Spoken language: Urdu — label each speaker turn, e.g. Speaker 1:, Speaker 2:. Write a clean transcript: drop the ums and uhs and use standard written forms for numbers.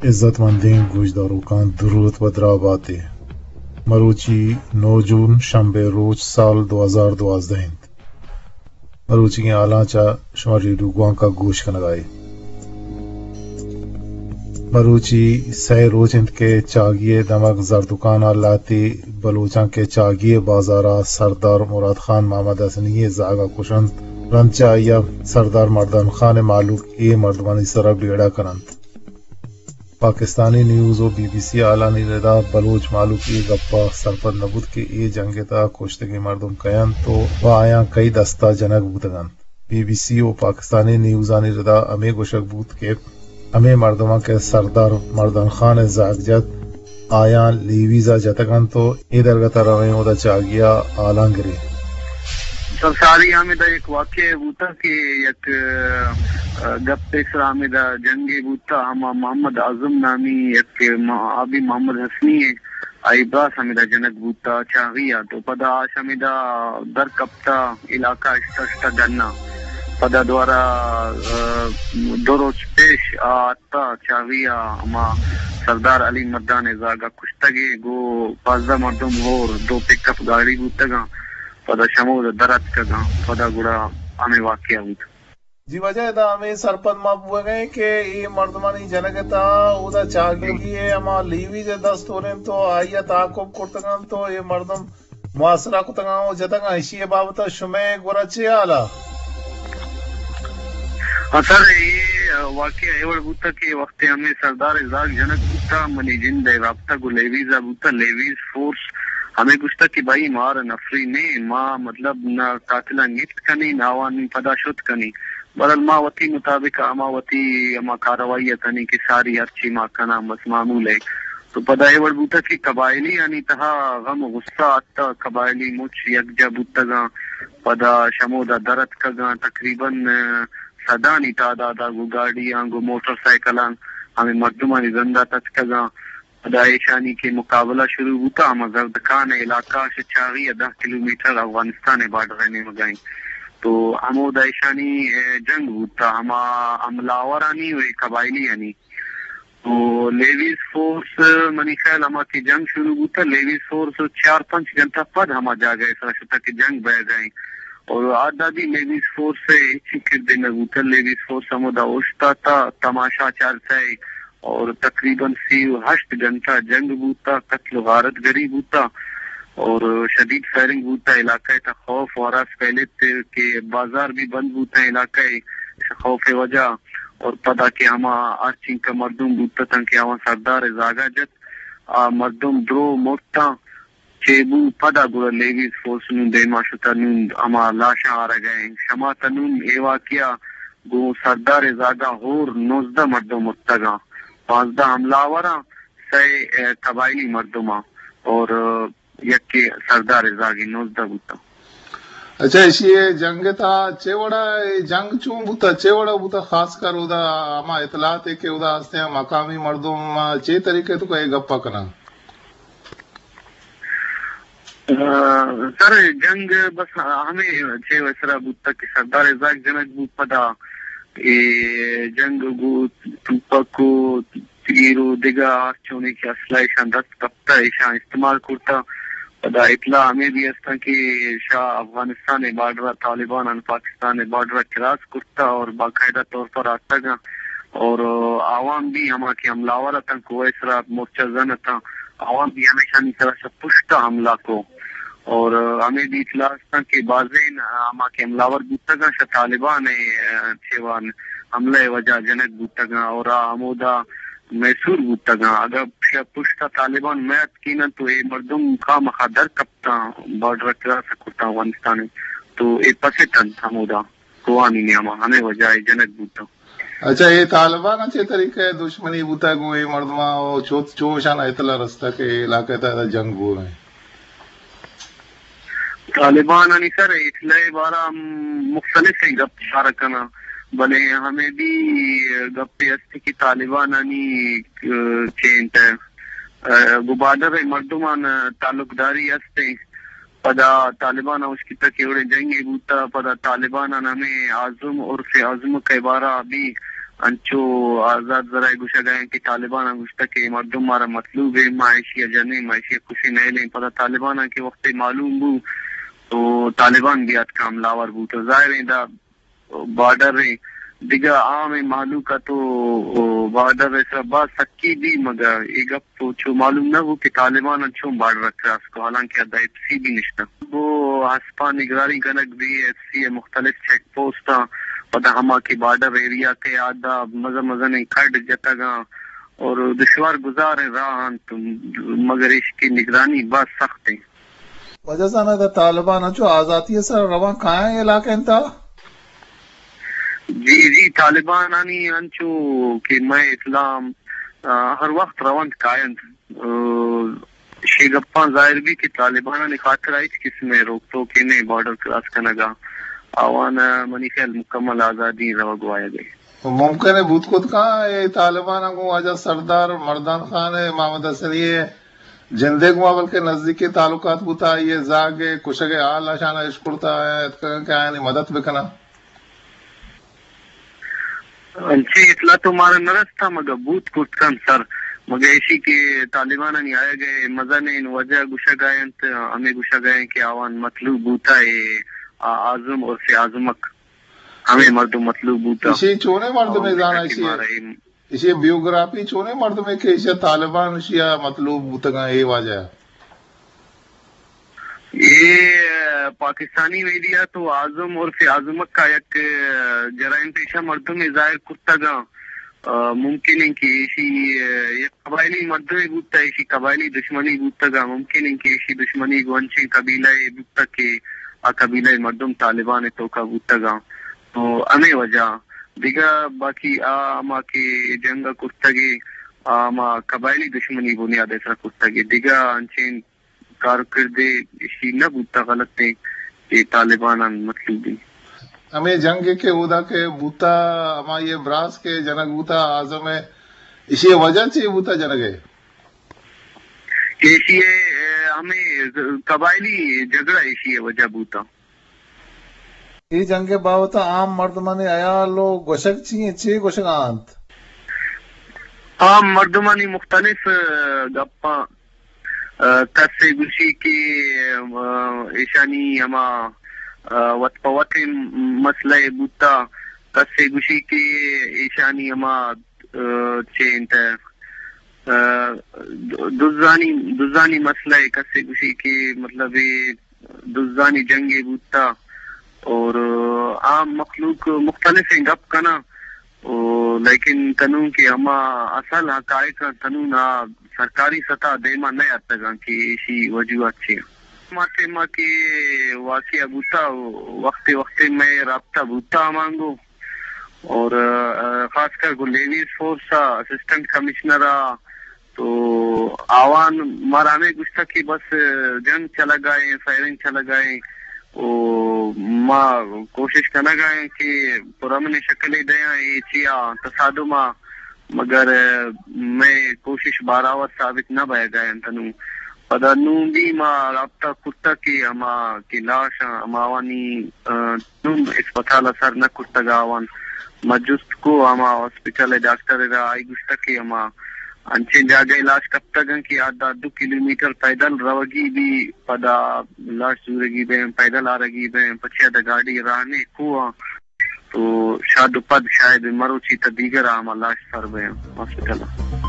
Speaker 1: عزت مندین گوشداروکان درود و دراباتی مروچی 9 جون شنبه روز سال 2012 مروچی کے اعلیٰ چا شمار ریڈیو گوان کا گوش کنگائی مروچی سہ روز انت کے چاگیے دمک زردکانہ لاتی بلوچاں کے چاگیے بازارہ سردار مراد خان محمد حسنی زاگا کشند رنچا یا سردار مردان خان معلوق اے مردمانی سرب ڈیڑا کرند پاکستانی نیوز و بی بی سی اعلیٰ ردا بلوچ معلوق ای گپا سرپد نبود کے ای جنگ تا کشتگی مردم کیان تو و آیاں کئی دستا جنگ بودگان بی بی سی و پاکستانی نیوز آنی ردا امی گوشک بود کے امی مردمہ کے سردار مردان خان زاگجت آیاں لیویزا جتگان تو ای درگتا رویں دا چاگیا آلان گری
Speaker 2: سرساری آمدہ ایک واقعہ ہوتا کہ یک گپ پیسر آمدہ جنگی ہوتا ہما محمد اعظم نامی یک آبی محمد حسنی آئی باس آمدہ جنگ ہوتا چاہیا تو پدا آش آمدہ در کپتا علاقہ اشتا گننا پدا دوارا دو روز پیش آتا چاہیا ہما سردار علی مردان زاگا کشتگی گو 15 مردم اور 2 پک اپ گاڑی ہوتا گا پدا شمود درد کگا پدا گڑا ہمیں واقعہ ہوتا
Speaker 1: جی وجہ دا ہمیں سرپد ماں ہوئے گئے کہ یہ مردمانی جنگتا او دا چاگے گئے اما لیوی جے دست ہو رہے تو آئیہ تعاقب کرتگان تو یہ مردم معاصرہ کتگان ہو جتگان اشیئے بابتا شمع گورا چے آلا
Speaker 2: سر یہ واقعہ ایوڑ ہوتا کہ وقت ہمیں سردار ازاق جنگ ہوتا منی جن دے رابطہ کو لیویزا ہوتا لیویز فورس ہمیں گوشتا کہ بھائی مار نفری نے ماں مطلب نہ قاتلہ نیت کنی نہ آوانی پدا شد کنی برال ماں وطی مطابق اما وطی اما کاروائی کنی کہ ساری ارچی ماں کنا بس معمول ہے تو پدا ایوڑ بوتا کہ قبائلی یعنی تہا غم و غصہ آتا قبائلی مچ یکجا بوتا گا پدا شمودا درد کگا تقریباً صدانی تعدادا گو گاڑیاں گو موٹر سائیکلاں ہمیں مردمانی زندہ تچکگا پدا ایشانی کے مقابلہ شروع ہوتا ہم زردکان علاقہ سے 10 کلومیٹر افغانستان بارڈر رہنے مگائیں تو ہمود ایشانی جنگ ہوتا ہما عملاورانی و قبائلی یعنی تو لیویز فورس منی خیال ہما کی جنگ شروع ہوتا لیویز فورس 4-5 گھنٹہ پد ہما جا گئے سرشتا کہ جنگ بہ گئیں اور آدادی لیویز فورس سے اچھی کردے نگوتا لیویز فورس ہمودا اوشتا تا تماشا چالتا ہے اور تقریباً 8 گھنٹہ جنگ بوتا قتل و غارت گری بوتا اور شدید فائرنگ بوتا علاقہ تا خوف وراس پہلے کہ بازار بھی بند بوتا علاقہ خوف وجہ اور پدا کہ ہما آرچین کا مردم بوتا تن کہ ہما سردار زاگا جت مردم درو مرتا چیبو پدا گوڑا لیویز فورس نون دیما شتا نون ہما لاشا آرہ گئے شما تنون اے واقعہ گو سردار زاگا ہور 19 مردم مرتگا 15 حملاورہ 6 قبائلی مردمہ اور یک کے سردار زاگی 19 بوتا
Speaker 3: اچھا اسی جنگ تھا چیوڑا جنگ چون بوتا چیوڑا بوتا خاص کر ادا ہما اطلاعات ہے کہ ادا ہستے ہیں مقامی مردم چے طریقے تو کئی گپا کنا
Speaker 2: سر جنگ بس ہمیں چھ وسرا بوتا کہ سردار زاگ جنگ بوت پدا جنگ گو توپکو تیرو دیگا چونے کی اسلحہ شان دست کپتا ایشان استعمال کرتا پدا اطلاع ہمیں بھی ہستا کہ شاہ افغانستان بارڈر طالبان ان پاکستان بارڈر کراس کرتا اور باقاعدہ طور پر آتا گا اور عوام بھی ہما کی حملاورہ تن کو ایسرا مورچہ زن تھا عوام بھی ہمیشہ نہیں طرح سے پشتا حملہ کو اور ہمیں بھی اطلاع ہستا کہ بازین ہما کی حملاور بوتا گا شاہ طالبان چھوان حملہ وجہ جنگ بوتا گا اور ہمودا محصول بوتا گا اگر پشتا طالبان میت کینا تو اے مردم کا مخادر کپتا بارڈر کراس کرتا افغانستان تو اے پسے تن ہمودا کوانی نیاما ہمیں وجہ جنگ بوتا
Speaker 3: اچھا یہ طالبان اچھے طریقے دشمنی بوتا گو یہ مردمہ چوشان اطلاع رستا کہ علاقہ تا جنگ بو رہے
Speaker 2: طالبان انی سر اطلاع بارا مختلف ہیں گپ شارکنا بلے ہمیں بھی گپے ہستے کی طالبان انی چینٹ گبادر مردمان تعلق داری ہستے پدا طالبان اس کی تکیوڑے جنگی بوتا پدا طالبان ہمیں عظم عرف عظم کے بارہ بھی انچو آزاد ذرائع گوشہ گئے کہ طالبان گوشتا کہ مردم مارا مطلوب ہے معاشی جنے معاشی کسی نہیں لیں پتہ طالبان کے وقت معلوم بو تو طالبان بھی آت کام لاور بو تو ظاہر ہے دا بارڈر ہے دیگا عام معلوم کا تو بارڈر ایسا بات سکی بھی مگر ایک اب تو چھو معلوم نہ ہو کہ طالبان چھو بارڈر رکھ رہا اس کو حالانکہ ادائب سی بھی نشتا وہ ہسپا نگرانی گنک بھی ایف سی مختلف چیک پوسٹاں پتہ ہما کی بارڈر ایریا کے آدھا مزہ نہیں کھڑ جتا گا اور دشوار گزار ہے راہ مگر اس کی نگرانی بہت سخت ہے
Speaker 3: وجہ سے نا طالبان جو آزادی سر رواں کہاں ہے علاقے انتا
Speaker 2: جی طالبان آنی انچو کہ میں اسلام ہر وقت روند قائم شیگپاں ظاہر بھی کہ طالبان نے خاطر آئی کس میں روک تو کہ نہیں بارڈر کراس کرنا گا آوان منی خیال مکمل آزادی روا گوایا گئے
Speaker 3: ممکن ہے بھوت کت کہاں ہے طالبان کو آجا سردار مردان خان ہے محمد حسنی ہے جندے کو بلکہ نزدیکی تعلقات بوتا یہ زاگے کشگے آل آشانہ اشکرتا ہے کیا یعنی مدد بکنا
Speaker 2: انچے اطلاع تو مارا نرس تھا مگر بوت کٹ کم سر مگر ایسی کہ طالبان نہیں آئے گئے مزہ نہیں وجہ گوشہ گئے ہمیں گوشہ گئے کہ آوان مطلوب بوتا ہے آزم اور سے آزمک ہمیں مردم مطلوب بوتا
Speaker 3: اسی چونے مرد میں جانا اسی بیوگرافی چونے مرد میں کہ اسی طالبان شیعہ مطلوب بوتا گا یہ واجہ
Speaker 2: یہ پاکستانی میڈیا تو آزم اور سے آزمک کا یک جرائم پیشہ مردم میں ظاہر کرتا گا ممکن ہے کہ اسی قبائلی مردم بوتا ہے اسی قبائلی دشمنی بوتا گا ممکن ہے کہ اسی دشمنی گونچے قبیلہ بوتا کہ قبیلہ مردم طالبان تو کا بوتا گا تو ہمیں وجہ دیگر باقی آما کے جنگا کرتگی آما قبائلی دشمنی بنیاد ایسا کرتگی دیگر انچین کارکردے اسی نہ بوتا غلط ہے کہ طالبان مطلوب ہے
Speaker 3: ہمیں جنگ کے اودا کے بوتا ہما یہ براس کے جنگ بوتا آزم ہے اسی وجہ سے بوتا جنگ ہے
Speaker 2: اسی ہمیں قبائلی جھگڑا اسی وجہ بوتا
Speaker 3: یہ جنگ باوتا عام مردمانی آیا لو گوشک چیئے چی گوشک آنت
Speaker 2: عام مردمانی مختلف گپا کسے گوشی کی ایشانی ہما وط پوت مسئلہ بوتا کسے گوشی کی ایشانی ہما چینت دزانی مسئلہ کسے گوشی کی مطلب دزانی جنگ بوتا اور عام مخلوق مختلف ہیں گپ کنا لیکن تنوں کے ہما اصل حقائق تنوں نہ سرکاری سطح دیما نہیں آتا گا کہ اسی وجوہات سے ماں کے واقعہ بوتا وقت میں رابطہ بوتا مانگو اور خاص کر کو لیویز فورس اسسٹنٹ کمشنر تو آوان مارانے گشتہ کی بس جنگ چلا گئے فائرنگ چلا گئے ماں کوشش کرنا گئے کہ پرامن شکلیں دیا یہ چیا تصادمہ مگر میں کوشش باراور ثابت نہ بہ گئے تنوں پدا نون بھی ماں رابطہ کتا کی ہما کی لاش ہماوانی نون اسپتال اثر نہ کتا گاوان مجست کو ہما ہاسپٹل ڈاکٹر را آئی گشتہ کی ہما انچے جاگے لاش کب تک کہ آدھا 2 کلومیٹر پیدل روگی بھی پدا لاش زورگی بیں پیدل آرگی بیں پچھے دا گاڑی راہنے کوا تو شاید پد شاید مرو چیتا دیگر آما لاش سر بیں ہاسپٹل